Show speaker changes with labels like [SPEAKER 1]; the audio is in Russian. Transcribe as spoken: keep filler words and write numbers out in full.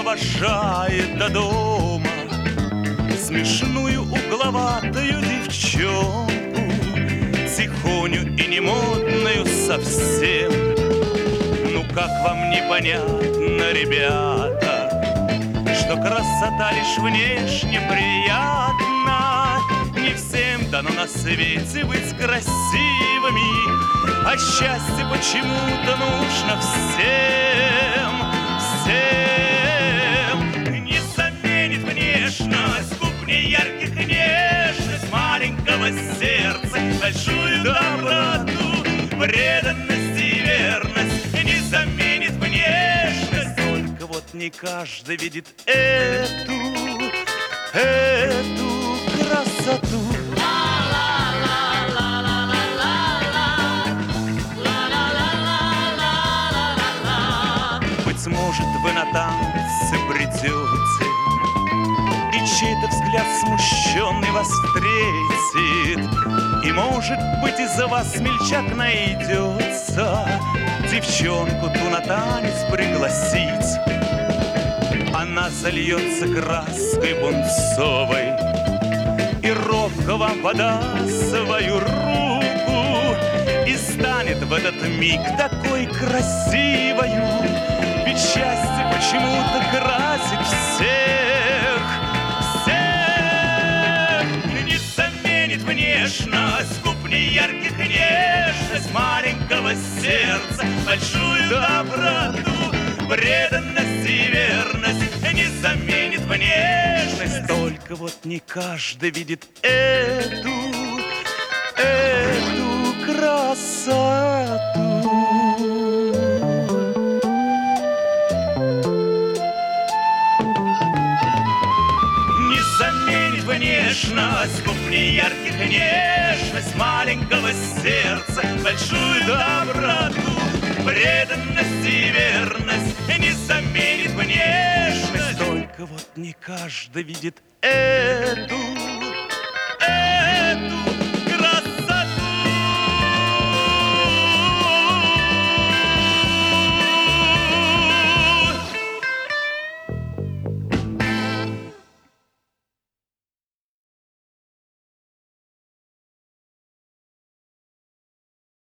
[SPEAKER 1] провожает до дома смешную угловатую девчонку, тихоню и немодную совсем. Ну как вам непонятно, ребята, что красота лишь внешне приятна? Не всем дано на свете быть красивыми, а счастье почему-то нужно всем, всем. Не заменит внешность губ неярких нежность маленького сердца, большую доброту, преданность и верность. Не заменит внешность, только вот не каждый видит эту, эту красоту. Быть может, вы на танцы придете, и чей-то взгляд смущенный вас встретит, и, может быть, из-за вас смельчак найдется девчонку ту на танец пригласить. Она зальется краской пунцовой и робко вам подаст свою руку, и станет в этот миг такой красивою, ведь счастье почему-то красит всех, всех. Не заменит внешность губ неярких нежность маленького сердца, большую доброту, преданность и верность. Не заменит внешность, только вот не каждый видит эту, эту красоту. Не заменит внешность губ неярких нежность маленького сердца, большую доброту, преданность и верность. Не заменит внешность, только вот не каждый видит эту,